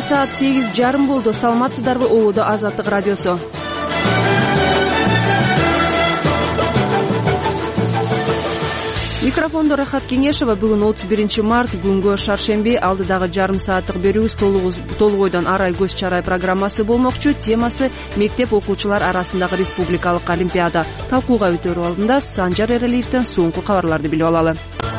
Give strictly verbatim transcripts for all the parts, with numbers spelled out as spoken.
саат сегиз жарым болду. Саламатсыздарбы? Ободо Азаттык радиосу. Микрофондо Рахат Кеңешева. Бүгүн отуз биринчи март, күнгө шаршемби. Алдыдагы жарым сааттык берүүбүз толук ойдон арай көз чарай программасы болмокчу. Темасы мектеп окуучулар арасындагы республикалык олимпиада. Талкууга өтөрү алдында Санжар Эралиевден соңку кабарларды билип алалы.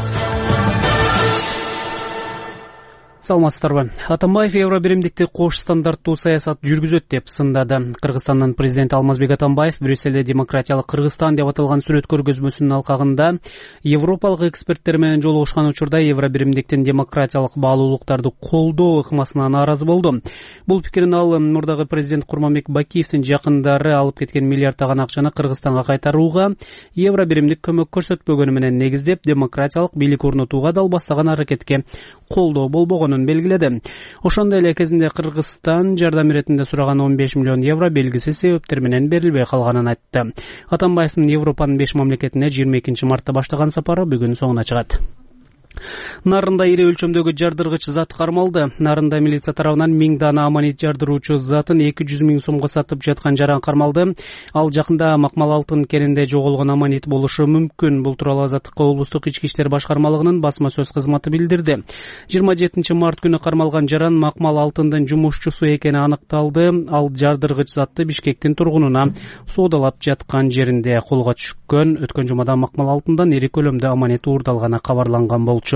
Саламатсыздарбы. Атамбаев Евробиримдикти кош стандарттуу саясат жүргүзөт деп сындады. Кыргызстандын президенти Алмазбек Атамбаев Брюсселде демократиялык Кыргызстан деп аталган сүрөт көргөзмөсүнүн алкагында европалык эксперттер менен жолугушкан учурда Евробиримдиктин демократиялык баалуулуктарды колдоо ыкмасына нааразы болду. Бул пикирин ал мурдагы президент Курманбек Бакиевдин жакындары алып кеткен миллиарддаган акчаны Кыргызстанга кайтарууга Евробиримдик көмөк көрсөтпөгөнү менен негиздеп, демократиялык бийлик орнотууга далбастаган аракетке колдоо болбогонун белгиледи. Ошондой эле кезинде Кыргызстан жардам иретинде сураган он беш миллион евро белгисиз себептер менен берилбей калганын айтты. Атамбаевдин Европанын беш мамлекетине жыйырма экинчи мартта баштаган сапары бүгүн соңуна чыгат. Нарында ири өлчөмдөгү жардыргыч зат кармалды. Нарында милиция тарабынан миң дана аманит жардыруучу затын эки жүз миң сомго сатып жаткан жаран кармалды. Ал жакында Макмал Алтын кенинде жоголгон аманит болушу мүмкүн. Бул тууралуу Азаттыкка облустук ички иштер башкармалыгынын басма сөз кызматы билдирди. жыйырма жетинчи март күнү кармалган жаран Макмал Алтындын жумушчусу экени аныкталды. Ал жардыргыч затты Бишкектин тургунуна соодалап жаткан жеринде колго түшкөн. Өткөн жумада Макмал Алтындан ири көлөмдө аманит уурдалганы кабарланган болчу.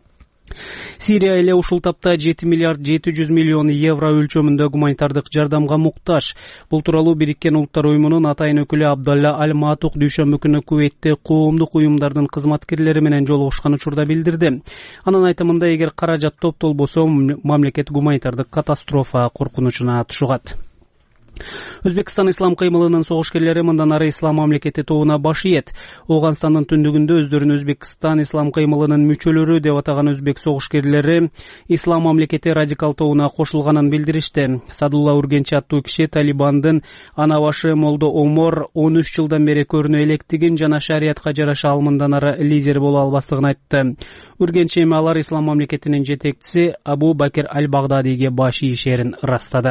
Сирия эле ушул тапта жети миллиард жети жүз миллион евро өлчөмүндө гуманитардык жардамга муктаж. Бул тууралуу Бириккен Улуттар уюмунун атайын өкүлү Абдалла Аль-Матук дүйшөмбү күнү Куветте коомдук уюмдардын кызматкерлери менен жолугушкан учурда билдирди. Анын айтымында, эгер каражат топтолбосо, мамлекет гуманитардык катастрофа коркунучуна тушугат. Өзбекстан ислам кыймылынын согушкерлери мындан ары ислам мамлекети тобуна баш ийет. Ооганстандын түндүгүндө өздөрүн Өзбекстан ислам кыймылынын мүчөлөрү деп атаган өзбек согушкерлери ислам мамлекети радикал тобуна кошулганын билдиришти. Садулла Ургенчи аттуу киши Талибандын ана башы Молдо Омор он үч жылдан бери көрүнө электигин жана шариятка жараша ал мындан ары лидер боло албастыгын айтты. Ургенчи эми алар ислам мамлекетинин жетекчиси Абу Бакир Аль-Багдадиге баш ийишерин ырастады.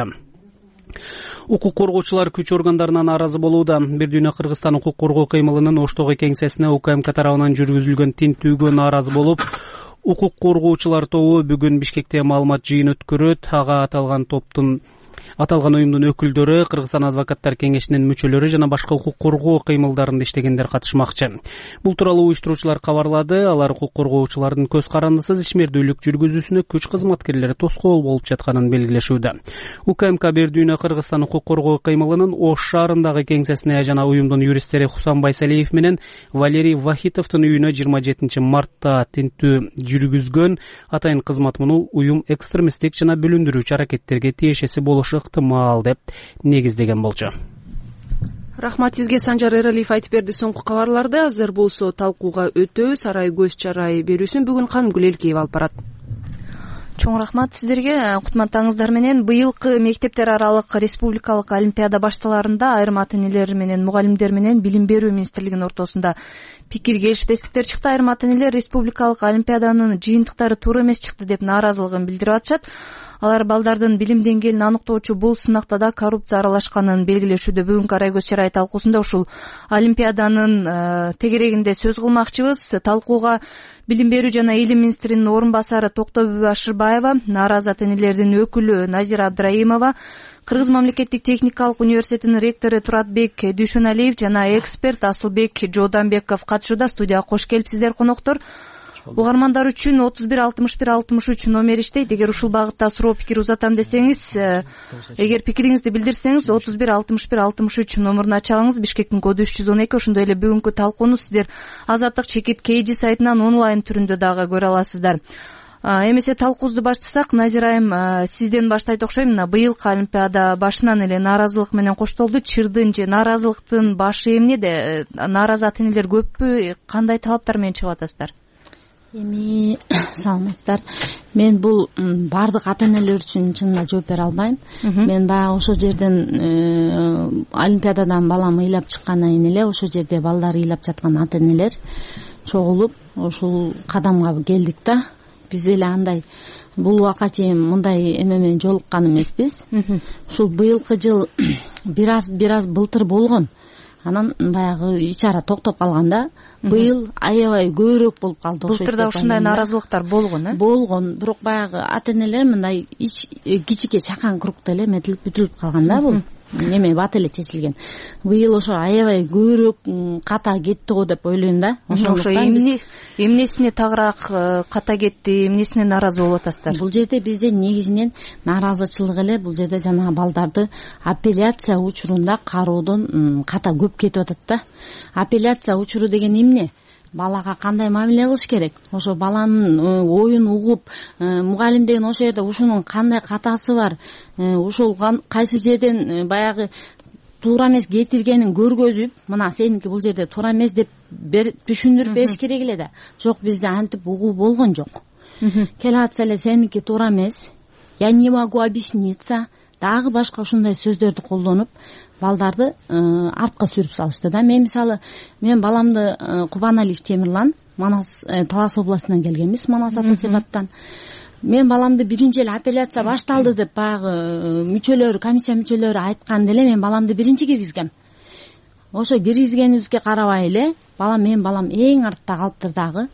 Укук коргоочулар күч органдарынан нааразы болууда. Бир дүйнө Кыргызстан укук коргоо кыймылынын Оштогу кеңсесине УКМК тарабынан жүргүзүлгөн тинтүүгө нааразы болуп, укук коргоочулар тобу бүгүн Бишкекте маалымат жыйын өткөрөт. Ага аталган топтун Аталган уюмдун өкүлдөрү, Кыргызстан адвокаттар кеңешинин мүчөлөрү жана башка укук коргоо кыймылдарында иштегендер катышмакчы. Бул тууралуу уюштуруучулар кабарлады. Алар укук коргоочулардын көз карандысыз ишмердүүлүк жүргүзүүсүнө күч кызматкерлери тоскоол болуп жатканын белгилешүүдө. УКМК бир дүйнө Кыргызстан укук коргоо кыймылынын Ош шаарындагы кеңсесине жана уюмдун юристтери Хусан Байсалиев менен Валерий Вахитовдун үйүнө жыйырма жетинчи мартта тинтүү жүргүзгөн. Атайын кызмат муну уюм экстремисттик жана бөлүндүрүүчү аракеттерге тиешеси болушу ыктымал деп негиздеген болчу. Рахмат сизге, Санжар Эралиев айтып берди соңку кабарларды. Азыр болсо талкууга өтөбүз. Арай көз чарай берүүсүн бүгүн Канымгүл Элкеева алып барат. Чоң рахмат сиздерге. Кутматтарыңыздар менен быйылкы мектептер аралык республикалык олимпиада башталаарында айрым ата-энелер менен мугалимдер менен Билим берүү министрлигинин ортосунда пикир келишпестиктер чыкты. Айрым ата-энелер республикалык олимпиаданын жыйынтыктары туура эмес чыкты деп нааразылыгын билдирип атышат. Алар балдардын билим деңгээлин аныктоочу бул сынакта да коррупция аралашканын белгилешүүдө. Бүгүнкү арай көз чарай талкуусунда ушул олимпиаданын э, тегерегинде сөз кылмакчыбыз. Талкууга Билим берүү жана илим министринин орун басары Токтобүбү Ашырбаева, нааразы ата-энелердин өкүлү Назира Абдраимова, Кыргыз мамлекеттик техникалык университетинин ректору Туратбек Дүйшөналиев жана эксперт Асылбек Жооданбеков катышууда. Студияга кош келипсиздер, коноктор. Угармандар үчүн отуз бир алтымыш бир алтымыш үч номер иштейт. Эгер ушул багытта суроо пикир узатам десеңиз, эгер пикириңизди билдирсеңиз отуз бир алтымыш бир алтымыш үч номуруна чалыңыз. Бишкектин коду үч жүз он эки. Ошондой эле бүгүнкү талкууну сиздер Азаттык чекит Кейди сайтынан онлайн түрүндө дагы көрө аласыздар. Эмесе талкуубузду баштасак, Назирайым, сизден баштайт окшойм. Мына быйылкы олимпиада башынан эле нааразылык менен коштолду. Чырдын же нааразылыктын башы эмнеде? Нааразы ата-энелер көппү? Кандай талаптар менен чыгып атасыздар? Эми саламатсыздар. Мен бул бардык ата-энелер үчүн чынында жооп бере албайм. Мен баягы ошол жерден олимпиададан балам ыйлап чыккандан эле ошол жерде балдары ыйлап жаткан ата-энелер чогулуп ушул кадамга келдик да. Биз деле андай бул убакка чейин мындай эме менен жолуккан эмеспиз. Ушул быйылкы жыл бир аз бир аз былтыр болгон. Анан баягы ич ара токтоп калганда быйыл аябай көбүрөөк болуп калды. Былтыр да ушундай нааразылыктар болгон, э? Болгон, бирок баягы ата-энелер мындай ич кичике чакан кругда эле эметилип бүтүлүп калган да бул. Неме бат эле чечилген. Быйыл ошо аябай көбүрөөк ката кетти го деп ойлойм да. Ошо эмне эмнесине тагыраак ката кетти, эмнесине нааразы болуп атасыздар? Бул жерде бизде негизинен нааразычылык эле бул жерде жанагы балдарды апелляция учурунда кароодон ката көп кетип атат да. Апелляция учуру деген эмне? Балага кандай мамиле кылыш керек? Ошо баланын оюн угуп, мугалим деген ошол жерде ушунун кандай катасы бар, ушул кайсы жерден баягы туура эмес кетиргенин көргөзүп, мына сеники бул жерде туура эмес деп түшүндүрүп бериш керек эле да. Жок, бизде антип угуу болгон жок. Келатса эле сеники туура эмес, я не могу объясниться, дагы башка ушундай сөздөрдү колдонуп балдарды артка сүрүп салышты да. Мен мисалы, мен баламды Кубаналиев Темирлан, Манас Талас областынан келгенбиз, Манас ата Себаттан. Мен баламды биринчи эле апелляция башталды деп баягы мүчөлөр, комиссия мүчөлөрү айтканда эле мен баламды биринчи киргизгем. Ошо киргизгенибизге карабай эле балам, мен балам эң артта калыптыр дагы.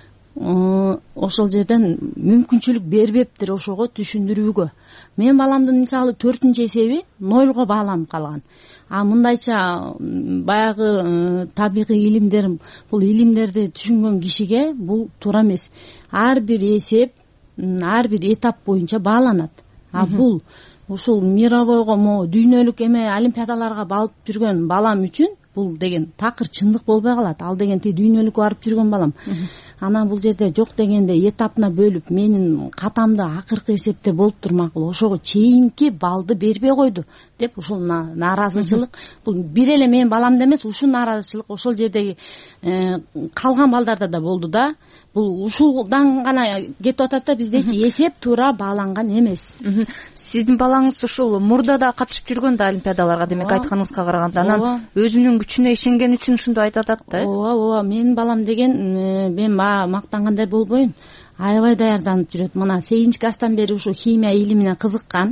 Ошол жерден мүмкүнчүлүк бербептир ошого түшүндүрүүгө. Мен баламдын мисалы төртүнчү эсеби нолго бааланып калган. А мындайча баягы табигый илимдер, бул илимдерди түшүнгөн кишиге бул туура эмес. Ар бир эсеп, ар бир этап боюнча бааланат. А бул ушул мировойго, могу дүйнөлүк эме олимпиадаларга барып жүргөн балам үчүн бул деген такыр чындык болбой калат. Ал деген тиги дүйнөлүккө барып жүргөн балам. Анан бул жерде жок дегенде этапына бөлүп менин катамды акыркы эсепте болуптур макул, ошого чейинки балды бербей койду деп ушул нааразычылык. Бул бир эле менин баламда эмес, ушул нааразычылык ошол жердеги калган балдарда да болду да. Бул ушулдан гана кетип атат да, биздечи эсеп туура бааланган эмес. Сиздин балаңыз ушул мурда да катышып жүргөн да олимпиадаларга, демек айтканыңызга караганда, анан өзүнүн күчүнө ишенген үчүн ушундой айтып атат да. Ооба, ооба, менин балам деген мен мактангандай болбойм, аябай даярданып жүрөт. Мына сегизинчи класстан бери ушу химия илимине кызыккан.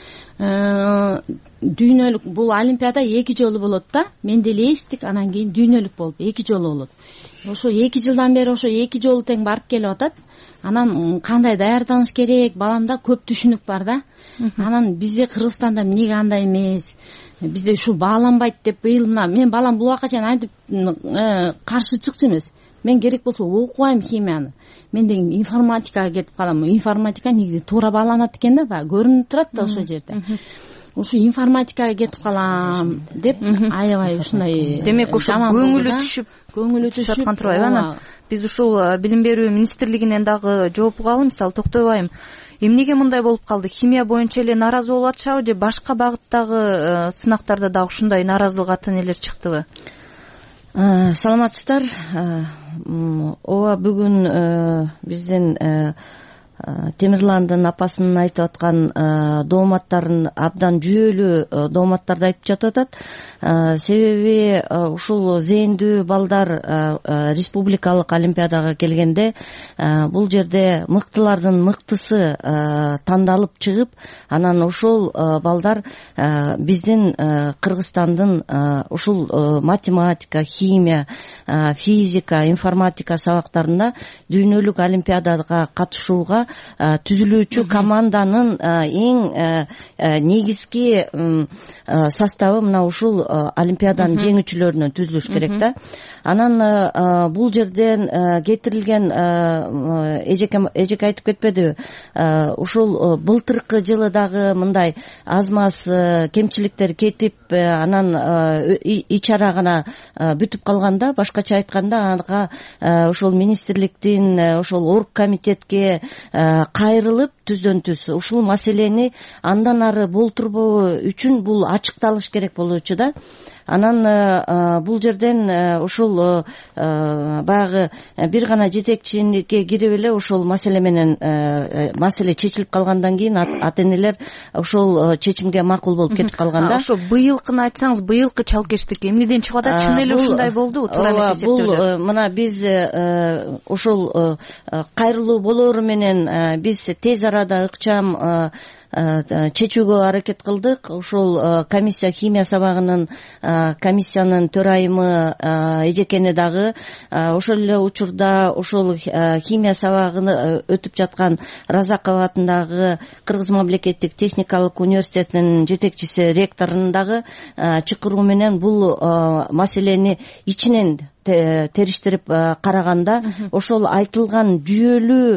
Дүйнөлүк бул олимпиада эки жолу болот да. Менде эле эстик, анан кийин дүйнөлүк болуп эки жолу болот. Ошо эки жылдан бери ошо эки жолу тең барып келип атат. Анан кандай даярданыш керек, баламда көп түшүнүк бар да. Анан бизде Кыргызстанда эмнеге андай эмес, бизде ушул бааланбайт деп быйыл мына мен балам бул убакка чейин антип каршы чыкчу эмес. Мен керек болсо окубайм химияны. Мен деген информатикага кетип калам. Информатика негизи туура бааланат экен да, баягы көрүнүп турат да ошол жерде. Ушу информатикага кетип калам деп аябай ушундай. Демек ушул көңүлү түшүп, көңүлү түшүп аткан турбайбы? Анан биз ушул билим берүү министрлигинен дагы жооп угалы, мисалы токтобайым. Эмнеге мындай болуп калды? Химия боюнча эле нааразы болуп атышабы же башка багыттагы сынактарда дагы ушундай нааразылык ата-энелер чыктыбы? Саламатсыздар. Ооба, бүгүн биздин Темирландын апасынын айтып аткан дооматтарын абдан жүйөлүү дооматтарды айтып жатып атат. Себеби ушул зээндүү балдар республикалык олимпиадага келгенде бул жерде мыктылардын мыктысы тандалып чыгып, анан ошол балдар биздин Кыргызстандын ушул математика, химия, физика, информатика сабактарында дүйнөлүк олимпиадага катышууга түзүлүүчү команданын эң негизги составы мына ушул олимпиаданын жеңүүчүлөрүнөн түзүлүш керек да. Анан бул жерден кетирилген эжеке айтып кетпедиби, ушул былтыркы жылы дагы мындай аз маз кемчиликтер кетип, анан ич ара гана бүтүп калганда, башкача айтканда ага ошол министрликтин ошол оргкомитетке кайрылып түздөн түз ушул маселени андан ары болтурбоо үчүн бул ачыкталыш керек болчу да. анан бул жерден ушул баягы бир гана жетекчиге кирип эле ошол маселе менен маселе чечилип калгандан кийин ата энелер ошол чечимге макул болуп кетип калган да. Ошо быйылкыны айтсаңыз, быйылкы чалкештик эмнеден чыгып атат? Чын эле ушундай болдубу? Туура эмес эсептөөлөр. Бул мына биз ошол кайрылуу болоору менен биз тез арада ыкчам чечүүгө аракет кылдык. Ушул комиссия, химия сабагынын комиссиянын төрайымы эжекени дагы ошол эле учурда ошол химия сабагыны өтүп жаткан Разаков атындагы Кыргыз мамлекеттик техникалык университетинин жетекчиси, ректорунун дагы чакыруу менен бул маселени ичинен териштирип караганда ошол айтылган жүйөлүү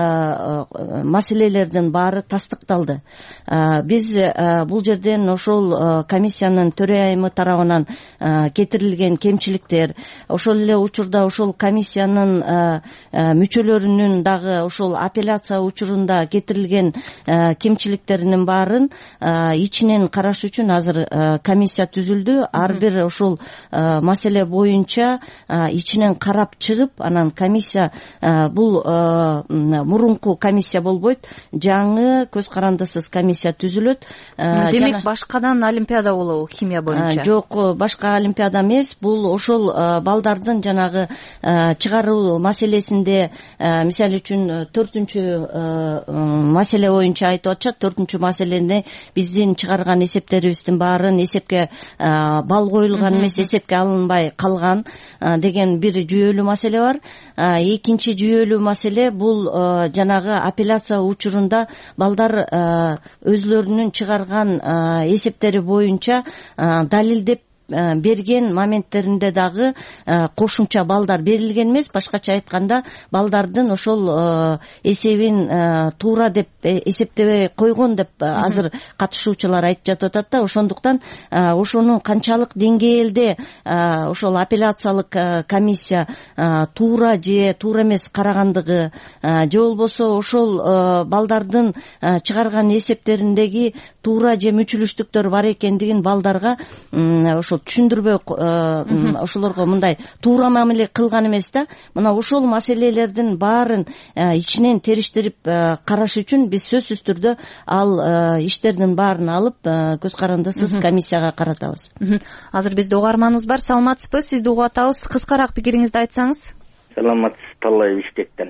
маселелердин баары тастыкталды. Биз бул жерден ошол комиссиянын төрайымы тарабынан кетирилген кемчиликтер, ошол эле учурда ошол комиссиянын мүчөлөрүнүн дагы ошол апелляция учурунда кетирилген кемчиликтеринин баарын ичинен караш үчүн азыр комиссия түзүлдү. Ар бир ошол маселе боюнча ичинен карап чыгып, анан комиссия, бул мурунку комиссия болбойт, жаңы көз карандысыз комиссия түзүлөт. Демек башкадан олимпиада болобу химия боюнча? Жок, башка олимпиада эмес. Бул ошол балдардын жанагы чыгаруу маселесинде, мисалы үчүн төртүнчү маселе боюнча айтып атышат. Төртүнчү маселени биздин чыгарган эсептерибиздин баарын эсепке балл коюлган эмес, эсепке алынбай калган деген бир жүйөлүү маселе бар. Экинчи жүйөлүү маселе бул жанагы апелляция учурунда балдар өзлөрүнүн чыгарган эсептери боюнча далилдеп берген моменттеринде дагы кошумча балдар берилген эмес. Башкача айтканда, балдардын ошол эсебин туура деп эсептебей койгон деп азыр катышуучулар айтып жатып атат да. Ошондуктан ошонун канчалык деңгээлде ошол апелляциялык комиссия туура же туура эмес карагандыгы, же болбосо ошол балдардын чыгарган эсептериндеги туура же мүчүлүштүктөр бар экендигин балдарга ошол түшүндүрбөй, ошолорго мындай туура мамиле кылган эмес да. Мына ошол маселелердин баарын ичинен териштирип караш үчүн биз сөзсүз түрдө ал иштердин баарын алып көз карандысыз комиссияга каратабыз. Азыр бизде угарманыбыз бар. Саламатсызбы? Сизди угуп атабыз. Кыскараак пикириңизди айтсаңыз. Саламатсыз, Талай Бишкектен.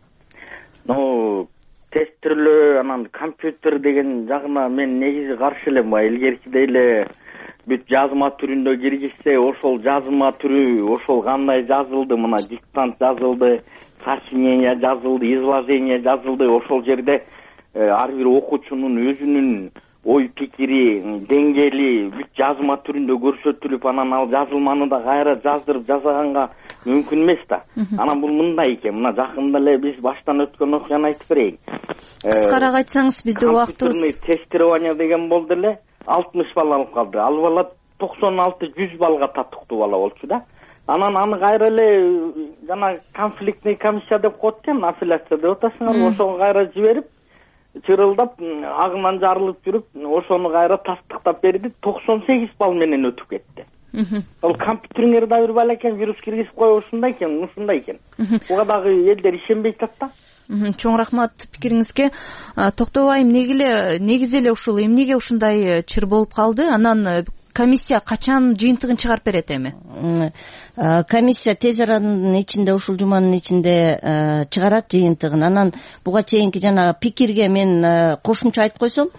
Ну, тестирлөө, анан компьютер деген жагына мен негизи каршы элем. Илгеркидей эле бүт жазма түрүндө киргизсе, ошол жазма түрү, ошол кандай жазылды, мына диктант жазылды, сочинение жазылды, изложение жазылды, ошол жерде ар бир окуучунун өзүнүн ой пикири, деңгээли бүт жазма түрүндө көрсөтүлүп, анан ал жазылманы да кайра жаздырып жасаганга мүмкүн эмес да. Анан бул мындай экен, мына жакында эле биз баштан өткөн окуяны айтып берейин. Кыскараак айтсаңыз, бизде убактыбыз. Тестирование деген болду эле, алтымыш балл алып калды. Ал бала токсон алты жүз балга татыктуу бала болчу да. Анан аны кайра эле жана конфликтный комиссия деп коет экен, апелляция деп атасыңар, ошого кайра жиберип, чырылдап, агынан жарылып жүрүп, ошону кайра тастыктап берди, токсон сегиз балл менен өтүп кетти. Ал компьютериңер да бир балакен вирус киргизип коюп ушундай экен, ушундай экен. Буга дагы элдер ишенбей атат да. Чоң рахмат пикириңизге. Токтобайым, негизи эле ушул эмнеге ушундай чыр болуп калды? Анан комиссия качан жыйынтыгын чыгарып берет эми? Комиссия тез аранын ичинде, ушул жуманын ичинде чыгарат жыйынтыгын. Анан буга чейинки жана пикирге мен кошумча айтып койсом,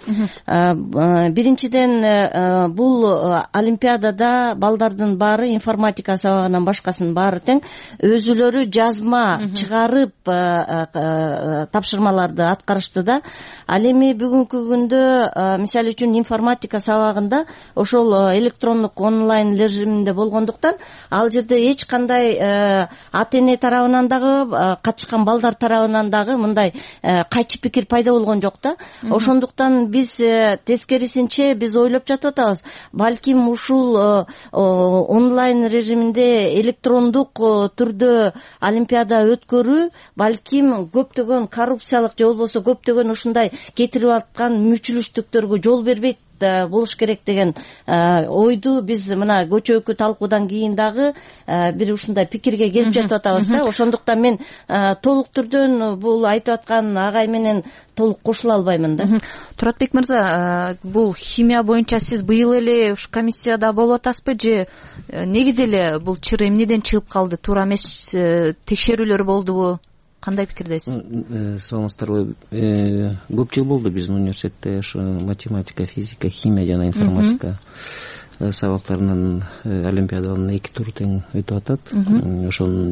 биринчиден бул олимпиадада балдардын баары информатика сабагынан башкасынын баары тең өзүлөрү жазма чыгарып тапшырмаларды аткарышты да. Ал эми бүгүнкү күндө мисалы үчүн информатика сабагында ошол электрондук онлайн режиминде болгондуктан ал жерде эч кандай ата эне тарабынан дагы, катышкан балдар тарабынан дагы мындай кайчы пикир пайда болгон жок да. Ошондуктан биз тескерисинче биз ойлоп жатып атабыз, балким ушул онлайн режиминде электрондук түрдө олимпиада өткөрүү балким көптөгөн коррупциялык же болбосо көптөгөн ушундай кетирип аткан мүчүлүштүктөргө жол бербейт болуш керек деген ойду биз мына көчөкү талкуудан кийин дагы бир ушундай пикирге келип жетип атабыз да. Ошондуктан мен толук түрдөн бул айтып аткан агай менен толук кошула албаймын да. Туратбек мырза, бул химия боюнча сиз быйыл эле ушу комиссияда болуп атасызбы же негизи эле бул чыр эмнеден чыгып калды? Туура эмес текшерүүлөр болдубу? Кандай пикирдесиз? Саламатсыздарбы. Көп жыл болду биздин университетте ушу математика, физика, химия жана информатика сабактарынан олимпиаданын эки туру тең өтүп атат. Ошонун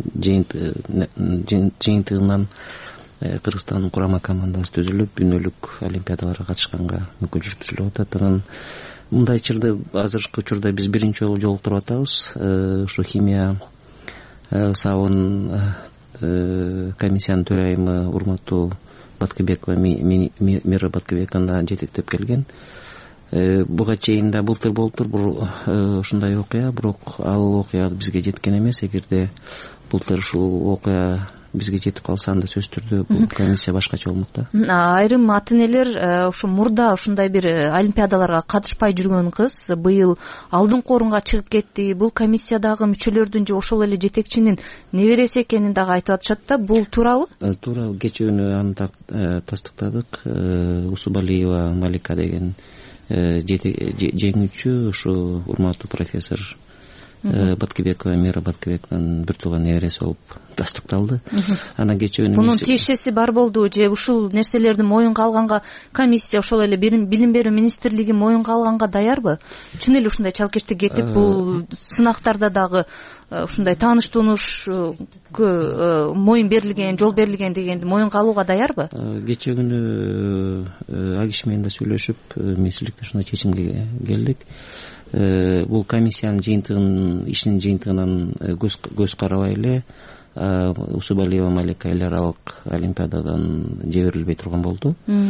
жыйынтыгынан Кыргызстандын курама командасы түзүлүп, күнөөлүк олимпиадаларга катышканга мүмкүнчүлүк түзүлүп атат. Анан мындай чырды азыркы учурда биз биринчи жолу жолуктуруп атабыз. Ушу химия сабынын комиссиянын төрайымы урматтуу Баткыбекова Мира Баткыбековна жетектеп келген. Буга чейин да былтыр болуптур бул ушундай окуя, бирок ал окуя бизге жеткен эмес. Эгерде былтыр ушул окуя бизге жетип калса, анда сөзсүз түрдө бул комиссия башкача болмок да. Айрым ата энелер ушу мурда ушундай бир олимпиадаларга катышпай жүргөн кыз быйыл алдыңкы орунга чыгып кетти. Бул комиссиядагы мүчөлөрдүн же ошол эле жетекчинин небереси экенин дагы айтып атышат да. Бул туурабы? Туура. Кечүүнү аны тастыктадык. Усубалиева Малика деген жеңүүчү, ушу урматтуу профессор Баткыбекова Мира Баткыбекованын бир тууган небереси болуп тастыкталды. Анан кечүүнү мунун тиешеси бар болду же ушул нерселерди моюнга алганга комиссия, ошол эле билим берүү министрлиги моюнга алганга даярбы? Чын эле ушундай чалкештик кетип, бул сынактарда дагы ушундай тааныш тунуш моюн берилген, жол берилген дегенди моюнга алууга даярбы? Кечээ күнү ал киши менен да сүйлөшүп, министрликте ушундай чечимге келдик. Бул комиссиянын жыйынтыгын, ишинин жыйынтыгынан көз карабай эле Усубалиева Малика эл аралык олимпиададан жиберилбей турган болду.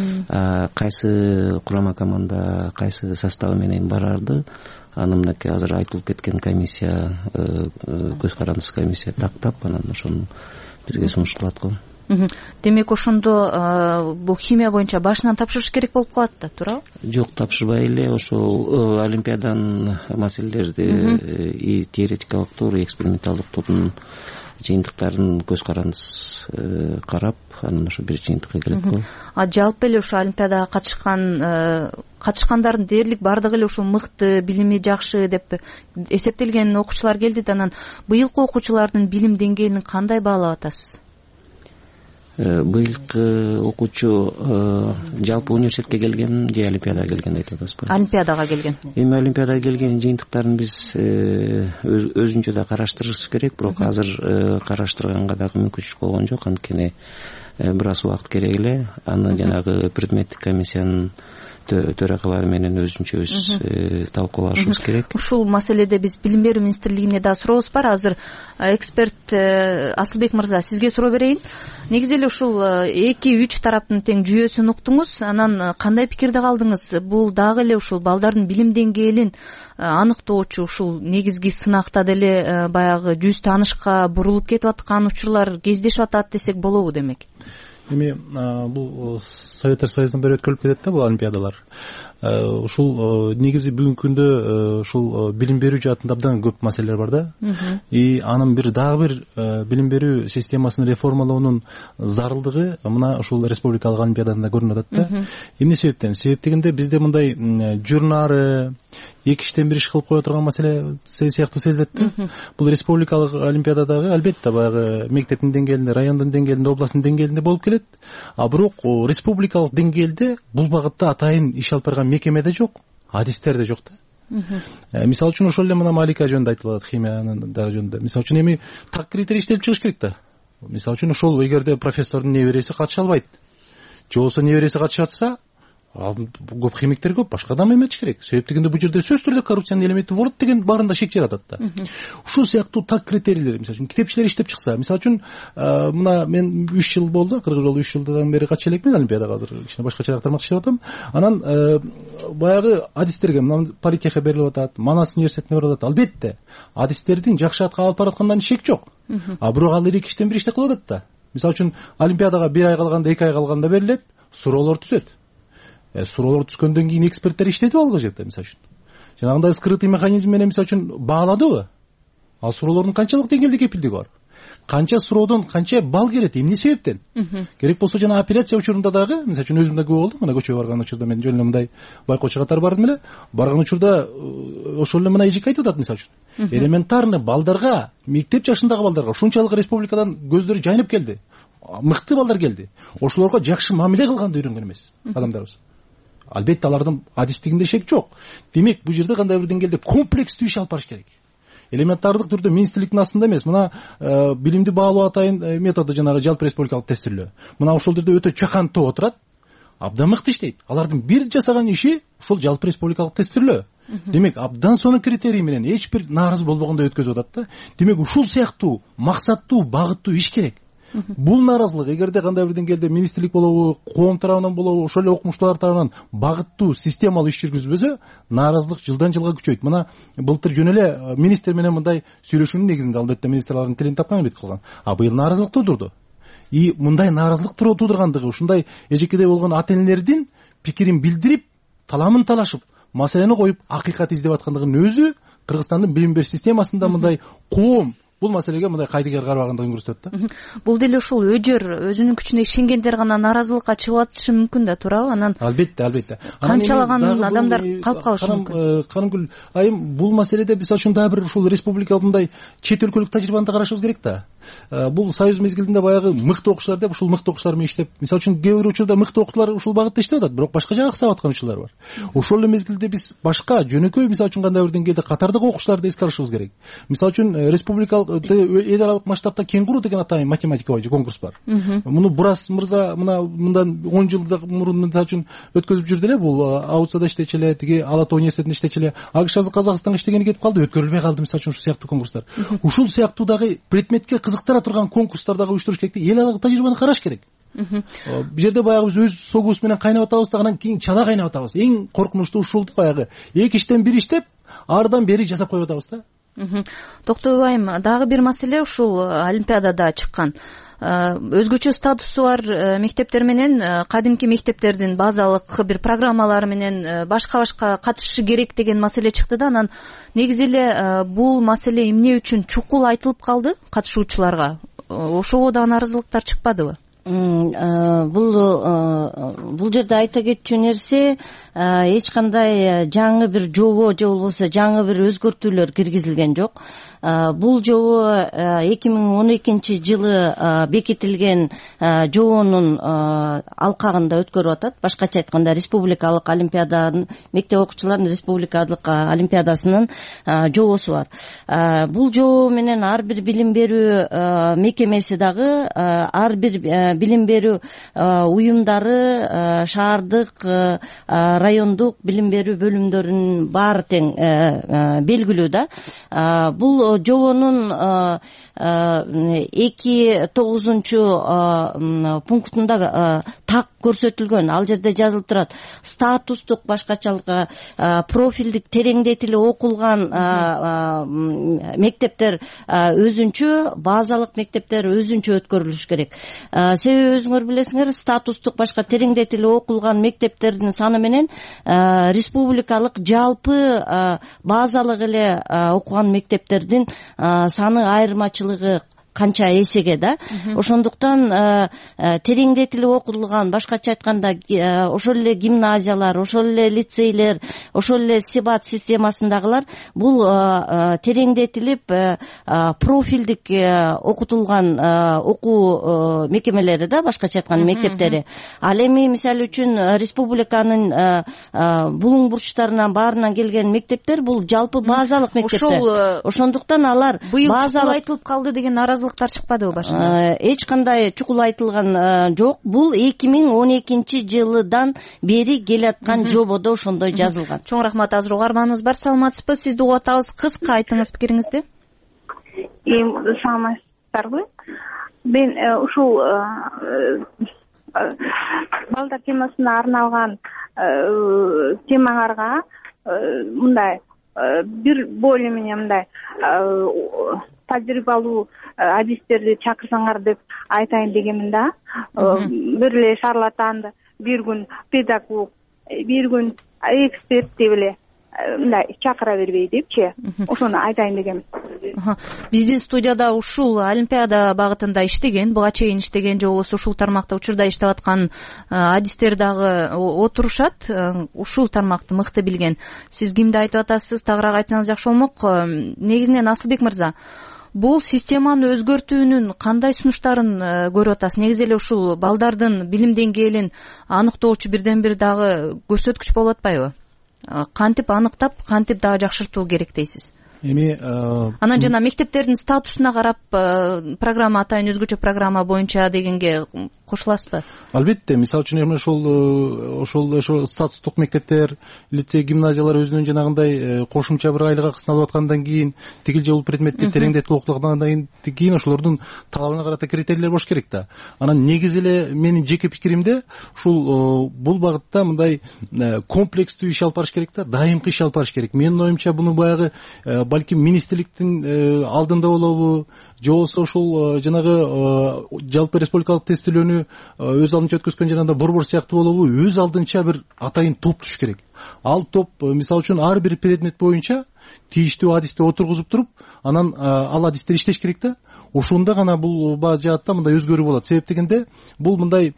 Кайсы курама команда, кайсы составы менен барарды, аны мынакей азыр айтылып кеткен комиссия, көз карандысыз комиссия тактап, анан ошону бизге сунуш кылат го. Демек ошондо бул химия боюнча башынан тапшырыш керек болуп калат да, туурабы? Жок, тапшырбай эле ошол олимпиаданын маселелерди и теоретикалык тур, и эксперименталдык турдун жыйынтыктарын көз карандысыз карап, анан ошо бир жыйынтыкка келет го. А жалпы эле ушул олимпиадага катышкан катышкандардын дээрлик бардыгы эле ушул мыкты, билими жакшы деп эсептелген окуучулар келди да. Анан быйылкы окуучулардын билим деңгээлин кандай баалап атасыз? Быйылкы окуучу жалпы университетке келген же олимпиадага келген айтып атасызбы? Олимпиадага келген. Эми олимпиадага келген жыйынтыктарын биз өзүнчө да караштырышыбыз керек, бирок азыр караштырганга дагы мүмкүнчүлүк болгон жок. Анткени бир аз убакыт керек эле. Аны жанагы предметтик комиссиянын төрагалары менен өзүнчөбүз талкуулашыбыз керек. Ушул маселеде биз билим берүү министрлигине да сурообуз бар. Азыр эксперт Асылбек мырза, сизге суроо берейин. Негизи эле ушул эки үч тараптын тең жүйөсүн уктуңуз. Анан кандай пикирде калдыңыз? Бул дагы эле ушул балдардын билим деңгээлин аныктоочу ушул негизги сынакта деле баягы жүз таанышка бурулуп кетип аткан учурлар кездешип атат десек болобу демек? Эми бул Советтер Союзунан бери өткөрүлүп кетет да бул олимпиадалар. Ушул негизи бүгүнкү күндө ушул билим берүү жаатында абдан көп маселелер бар да. И анын бир дагы бир билим берүү системасын реформалоонун зарылдыгы мына ушул республикалык олимпиадада көрүнүп атат да. Эмне себептен? Себеп дегенде бизде мындай журнары эки иштен бир иш кылып кое турган маселе сыяктуу сезилет да. Бул республикалык олимпиададагы албетте баягы мектептин деңгээлинде, райондун деңгээлинде, областтын деңгээлинде болуп келет. А бирок республикалык деңгээлде бул багытта атайын иш алып барган мекеме да жок, адистер да жок да. Мисалы үчүн ошол эле мына Малика жөнүндө айтылып атат, химиянын дагы жөнүндө. Мисалы үчүн эми так критерий иштелип чыгыш керек да. Мисалы үчүн ошол эгерде профессордун небереси катыша албайт, же болбосо небереси катышып атса, ал көп химиктер көп, башка адам эметиш керек. Себеп дегенде бул жерде сөзсүз түрдө коррупциянын элементи болот деген баарында шек жаратат да. Ушул сыяктуу так критерийлер, мисалы үчүн китепчилер иштеп чыкса, мисалы үчүн мына мен үч жыл болду, кыргыз жолу үч жылдан бери катыша элекмин олимпиадага, азыр кичине башкачараак тармакта иштеп атам. Анан баягы адистерге мына политехе берилип атат, Манас университетине берилип атат. Албетте адистердин жакшы атка алып бараткандан шек жок. А бирок ал эки иштен бир иште кылып атат да. Мисалы үчүн олимпиадага бир ай калганда, эки ай калганда берилет, суроолор түзөт. суроолор түскөндөн кийин эксперттер иштедиби ал жерде мисалы үчүн жанагындай скрытый механизм менен мисалы үчүн бааладыбы ал суроолордун канчалык деңгээлде кепилдиги бар канча суроодон канча балл келет эмне себептен керек болсо жана операция учурунда дагы мисалы үчүн өзүм да күбө болдум мына көчөгө барган учурда мен жөн эле мындай байкоочу катары бардым эле барган учурда ошол эле мына эжеке айтып атат мисалы үчүн элементарный балдарга мектеп жашындагы балдарга ушунчалык республикадан көздөрү жайнап келди мыкты балдар келди ошолорго жакшы мамиле кылганды үйрөнгөн эмес адамдарыбыз албетте алардын адистигинде шек жок демек бул жерде кандай бир деңгээлде комплекстүү иш алып барыш керек элементардык түрдө министрликтин астында эмес мына билимди баалоо атайын методу жанагы жалпы республикалык тестирлөө мына ошол жерде өтө чакан топ отурат абдан мыкты иштейт алардын бир жасаган иши ушул жалпы республикалык тестирлөө демек абдан сонун критерий менен эч бир нааразы болбогондой өткөзүп атат да демек ушул сыяктуу максаттуу багыттуу иш керек бул нааразылык эгерде кандай бир деңгээлде министрлик болобу коом тарабынан болобу ошол эле окумуштуулар тарабынан багыттуу системалуу иш жүргүзүлбөсө нааразылык жылдан жылга күчөйт мына былтыр жөн эле министр менен мындай сүйлөшүүнүн негизинде албетте министрлардын тилин тапкан эмет кылган а быйыл нааразылык туудурду и мындай нааразылык туудургандыгы ушундай эжекедей болгон ата энелердин пикирин билдирип таламын талашып маселени коюп акыйкат издеп аткандыгынын өзү Кыргызстандын билим бериш системасында мындай коом бул маселеге мындай кайдыгер карабагандыгын көрсөтөт да бул деле ушул өжөр өзүнүн күчүнө ишенгендер гана нааразылыкка чыгып атышы мүмкүн да туурабы анан албетте албетте канчалаган адамдар калып калышы мүмкүн Канымгүл айым бул маселеде мисалы үчүн дагы бир ушул республикалык мындай чет өлкөлүк тажрыйбаны да карашыбыз керек да бул союз мезгилинде баягы мыкты окуучулар деп ушул мыкты окуучулар менен иштеп мисалы үчүн кээ бир учурда мыкты окуучулар ушул багытта иштеп атат бирок башка жакка сап аткан учурлар бар ошол эле мезгилде биз башка жөнөкөй мисалы үчүн кандай бир деңгээлде катардагы окуучуларды эске алышыбыз керек мисалы үчүн республикалык эл аралык масштабта кенгуру деген атайын математика боюнча конкурс бар муну Бурас мырза мына мындан он жыл мурун мисалы үчүн өткөзүп жүрдү эле бул аутсада иштечү эле тиги Ала Тоо университетинде иштечү эле ал киши азыр Казакстанга иштегени кетип калды өткөрүлбөй калды мисалы үчүн ушул сыяктуу конкурстар ушул сыяктуу дагы предметке кызыктыра турган конкурстар дагы уюштуруш керек эл аралык тажрыйбаны караш керек бул жерде баягы биз өз согубуз менен кайнап атабыз да анан кийин чала кайнап атабыз эң коркунучтуу ушул да баягы эки иштен бир иштеп арыдан бери жасап коюп атабыз да Токтобайым дагы бир маселе ушул олимпиадада чыккан өзгөчө статусу бар мектептер менен кадимки мектептердин базалык бир программалары менен башка башка катышышы керек деген маселе чыкты да анан негизи эле бул маселе эмне үчүн чукул айтылып калды катышуучуларга ошого да нааразылыктар чыкпадыбы бул бул жерде айта кетчү нерсе эч кандай жаңы бир жобо же болбосо жаңы бир өзгөртүүлөр киргизилген жок бул жобо эки миң он экинчи жылы бекитилген жобонун алкагында өткөрүп атат башкача айтканда республикалык олимпиаданын мектеп окуучуларынын республикалык олимпиадасынын жобосу бар бул жобо менен ар бир билим берүү мекемеси дагы ар бир билим берүү уюмдары шаардык райондук билим берүү бөлүмдөрүнүн баары тең белгилүү да бул жобонун эки тогузунчу пунктунда так көрсөтүлгөн ал жерде жазылып турат статустук башкачалык профилдик тереңдетилип окулган мектептер өзүнчө базалык мектептер өзүнчө өткөрүлүш керек себеби өзүңөр билесиңер статустук башка тереңдетилип окулган мектептердин саны менен республикалык жалпы базалык эле окуган мектептердин саны айырмачылыгы канча эсеге да ошондуктан тереңдетилип окутулган башкача айтканда ошол эле гимназиялар ошол эле лицейлер ошол эле сибат системасындагылар бул тереңдетилип профилдик окутулган окуу мекемелери да башкача айтканда мектептери ал эми мисалы үчүн республиканын булуң бурчтарынан баарынан келген мектептер бул жалпы базалык мектептер ошондуктан алар быйыл чукул айтылып калды деген нааразылык чыкпадыбы башында эч кандай чукул айтылган жок бул эки миң он экинчи жылдан бери келаткан жободо ошондой жазылган чоң рахмат азыр угарманыбыз бар саламатсызбы сизди угуп атабыз кыска айтыңыз пикириңизди саламатсыздарбы мен ушул балдар темасына арналган темаңарга мындай бир более менее мындай тажрыйбалуу адистерди чакырсаңар деп айтайын дегенмин да бир эле шарлатанды бир күн педагог бир күн эксперт деп эле мындай чакыра бербей депчи, ошону айтайын дегем. Биздин студияда ушул олимпиада багытында иштеген, буга чейин иштеген же болбосо ушул тармакта учурда иштеп аткан адистер дагы отурушат, ушул тармакты мыкты билген. Сиз кимди айтып атасыз, тагыраак айтсаңыз жакшы болмок. Негизинен Асылбек мырза, бул системаны өзгөртүүнүн кандай сунуштарын көрүп атасыз? Негизи эле ушул балдардын билим деңгээлин аныктоочу бирден бир дагы көрсөткүч болуп атпайбы? Кантип аныктап, кантип дагы жакшыртуу керек дейсиз? Эми анан жана мектептердин статусуна карап программа атайын өзгөчө программа боюнча дегенге кошуласызбы? Албетте, мисалы үчүн эми ошол ошол ошол статустук мектептер, лицей, гимназиялар өзүнүн жанагындай кошумча бир айлык акысын алып аткандан кийин, тигил же бул предметти тереңдетип окуткандан кийин ошолордун талабына карата критерийлер болуш керек да. Анан негизи эле менин жеке пикиримде ушул бул багытта мындай комплекстүү иш алып барыш керек да, дайымкы иш алып барыш керек. Менин оюмча буну баягы балким министрликтин алдында болобу, же болбосо ушул жанагы жалпы республикалык тестилөөнү өз алдынча өткөзгөн жанагындай борбор сыяктуу болобу, өз алдынча бир атайын топ туш керек. Ал топ мисалы үчүн ар бир предмет боюнча тийиштүү адисти отургузуп туруп, анан ал адистер иштеш керек да. Ошондо гана бул жаатта мындай өзгөрүү болот. Себеп дегенде бул мындай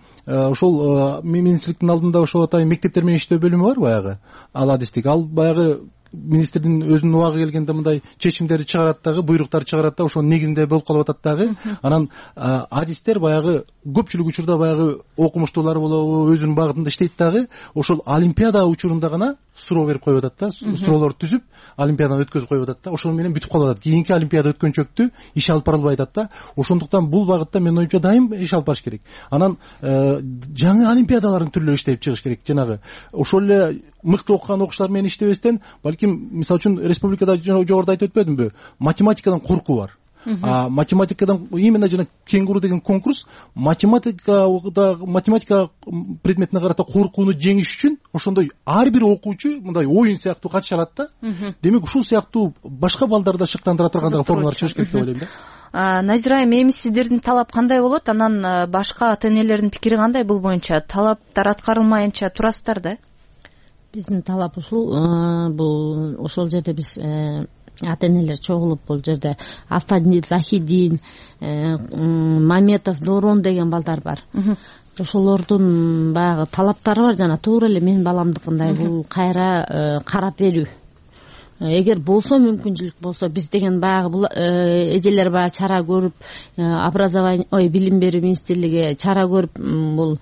ошол министрликтин алдында ошол атайын мектептер менен иштөө бөлүмү бар баягы. Ал адистик, ал баягы министрдин өзүнүн убагы келгенде мындай чечимдерди чыгарат дагы, буйруктарды чыгарат да, ошонун негизинде болуп калып атат дагы. Анан адистер баягы көпчүлүк учурда баягы окумуштуулар болобу, өзүнүн багытында иштейт дагы, ошол олимпиада учурунда гана суроо берип коюп атат да, суроолорду түзүп, олимпиаданы өткөзүп коюп атат да, ошону менен бүтүп калып атат. Кийинки олимпиада өткөнчөктү иш алып барылбай атат да. Ошондуктан бул багытта менин оюмча дайым иш алып барыш керек. Анан жаңы олимпиадалардын түрлөрү иштеп чыгыш керек. Жанагы ошол эле мыкты окуган окуучулар менен иштебестен, балким мисалы үчүн республикада жогоруда айтып өтпөдүмбү, математикадан коркуу бар. А математикадан именно жана кенгуру деген конкурс математикада математика предметине карата коркууну жеңиш үчүн ошондой ар бир окуучу мындай оюн сыяктуу катыша алат да. Демек ушул сыяктуу башка балдарды шыктандыра турган формалар чыгыш керек деп ойлойм да. Назира айым, эми сиздердин талап кандай болот? Анан башка ата энелердин пикири кандай бул боюнча? Талаптар аткарылмайынча турасыздар да? Биздин талап ушул, бул ошол жерде биз ата энелер чогулуп бул жерде Автодин, Захидин, Маметов, Дорон деген балдар бар. Ошолордун баягы талаптары бар, жана туура эле менин баламдыкындай бул кайра карап берүү. Эгер болсо, мүмкүнчүлүк болсо, биз деген баягы бул эжелер баягы чара көрүп, образование, ой, билим берүү министрлиги чара көрүп бул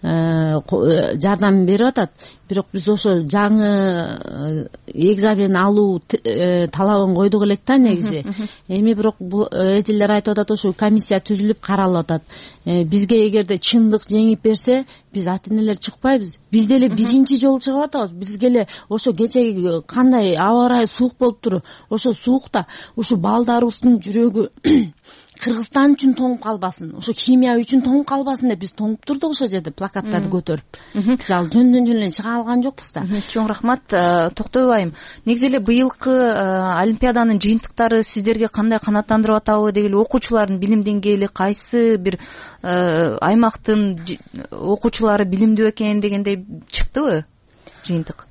жардам берип атат. Бирок биз ошо жаңы экзамен алуу талабын койдук элек да негизи. Эми бирок бул эжелер айтып атат, ошо комиссия түзүлүп каралып атат. Бизге эгерде чындык жеңип берсе, биз ата энелер чыкпайбыз. Биз деле биринчи жолу чыгып атабыз. Бизге эле ошо кечеги кандай аба ырайы суук болуптур. Ошо суукта ушу балдарыбыздын жүрөгү Кыргызстан үчүн тоңуп калбасын, ошо химия үчүн тоңуп калбасын деп биз тоңуп турдук ошол жерде плакаттарды көтөрүп. Биз ал жөндөн жөн эле чыга алган жокпуз да. Чоң рахмат. Токтобой айым, негизи эле быйылкы олимпиаданын жыйынтыктары сиздерге кандай канааттандырып атабы? Деги эле окуучулардын билим деңгээли кайсы бир аймактын окуучулары билимдүү экен дегендей чыктыбы жыйынтык?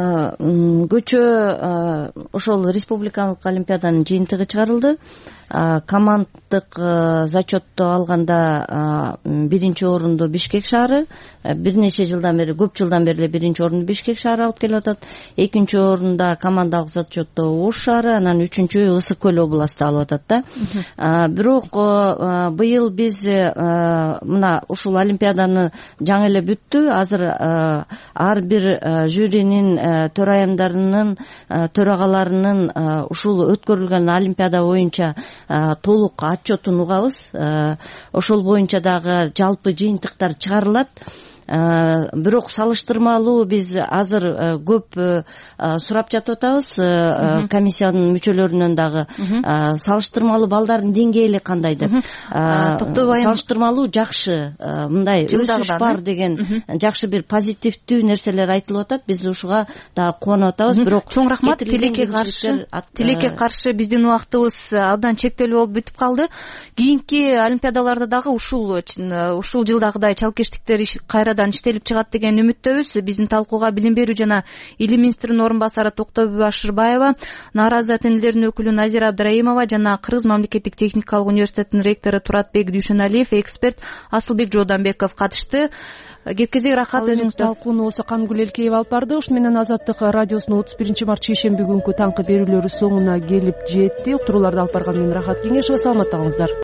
Көчө ошол республикалык олимпиаданын жыйынтыгы чыгарылды. Команддык зачетту алганда биринчи орунду Бишкек шаары, бир нече жылдан бери, көп жылдан бери эле биринчи орунду Бишкек шаары алып келип атат. Экинчи орунда командалык зачетту Ош шаары, анан үчүнчү Ысык көл областы алып атат да. Бирок быйыл биз мына ушул олимпиаданы жаңы эле бүттү. Азыр ар бир жюринин төрайымдарынын, төрагаларынын ушул өткөрүлгөн олимпиада боюнча толук отчетун угабыз. Ошол боюнча дагы жалпы жыйынтыктар чыгарылат. Бирок салыштырмалуу биз азыр көп сурап жатып атабыз комиссиянын мүчөлөрүнөн дагы салыштырмалуу балдардын деңгээли кандай деп. Салыштырмалуу жакшы, мындай өсүш бар деген жакшы бир позитивдүү нерселер айтылып атат. Биз ушуга дагы кубанып атабыз. Бирок чоң рахмат. Тилекке каршы тилекке каршы биздин убактыбыз абдан чектелүү болуп бүтүп калды. Кийинки олимпиадаларда дагы ушул ушул жылдагыдай чалкештиктер кайра олимпиададан иштелип чыгат деген үмүттөбүз. Биздин талкууга билим берүү жана илим министринин орун басары Токтоби Башырбаева, нааразы ата энелердин өкүлү Назира Абдрайымова жана Кыргыз мамлекеттик техникалык университетинин ректору Туратбек Дүйшөналиев, эксперт Асылбек Жооданбеков катышты. Кеп кезек рахат, өзүңүз талкууну осы Кангүл Элкеева алып барды. Ушу менен Азаттык радиосунун отуз биринчи март шейшемби күнкү таңкы берүүлөрү соңуна келип жетти. Уктурууларды алып барган мен Рахат Кеңешова. Саламатта калыңыздар.